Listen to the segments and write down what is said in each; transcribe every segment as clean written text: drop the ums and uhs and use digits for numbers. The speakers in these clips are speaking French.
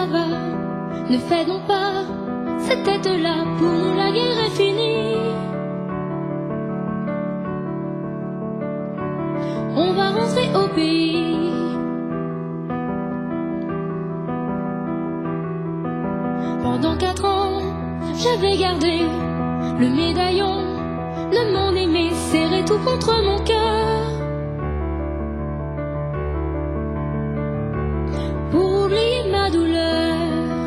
ça va, ne fais donc pas cette tête-là, pour nous la guerre est finie. On va rentrer au pays. Pendant 4 ans, j'avais gardé le médaillon de mon aimé, serré tout contre mon cœur. Pour oublier ma douleur,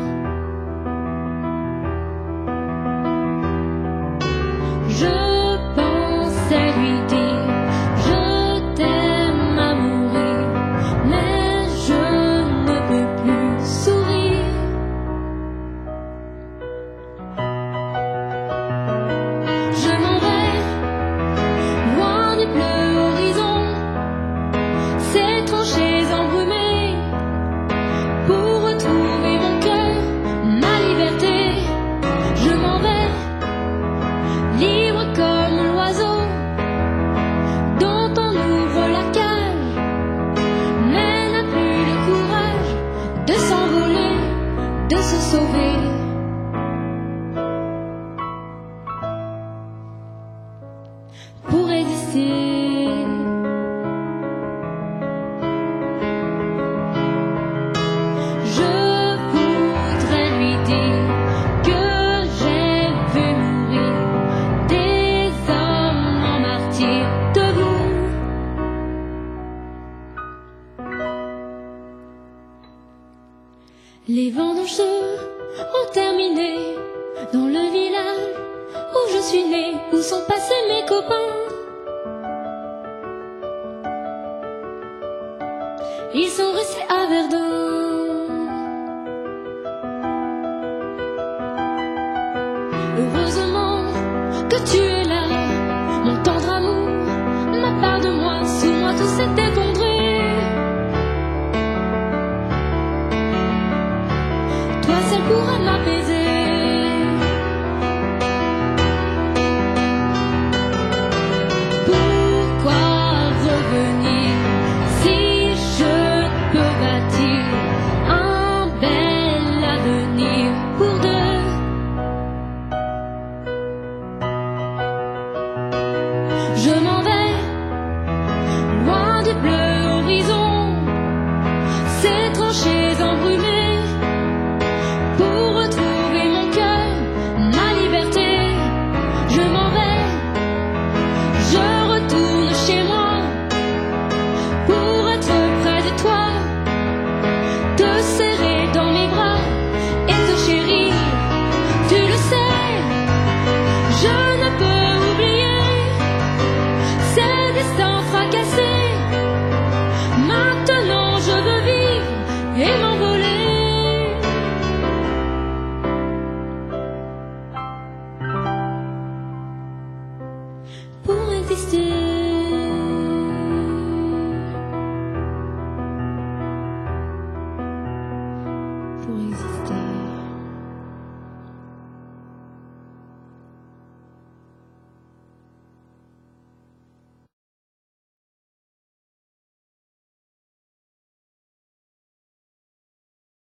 je pensais lui dire je t'aime à mourir, mais je ne peux plus sourire. Je m'en vais loin du bleu horizon, ces tranchées embrumées, pour retrouver mon cœur, ma liberté. Je m'en vais, libre comme l'oiseau dont on ouvre la cage, mais n'a plus le courage de s'envoler, de se sauver. Pour exister, je voudrais lui dire que j'ai vu mourir des hommes en martyrs debout. Les vendanges ont terminé dans le village où je suis née, où sont passés mes copains. Ils sont restés à Verdun. Heureusement que tu es là, mon tendre amour, ma part de moi, sous moi tout s'est effondré. Toi seul pourras m'apaiser. Pourquoi revenir si je peux bâtir un bel avenir pour deux? Je m'en vais loin du bleu horizon, ces tranchées embrumées, pour retrouver mon cœur, ma liberté. Je m'en vais, je retourne chez moi, pour être près de toi, te serrer dans mes bras et te chérir. Tu le sais, je ne peux oublier ces destins fracassés. Maintenant je veux vivre et m'envoler. Pour exister, pour exister.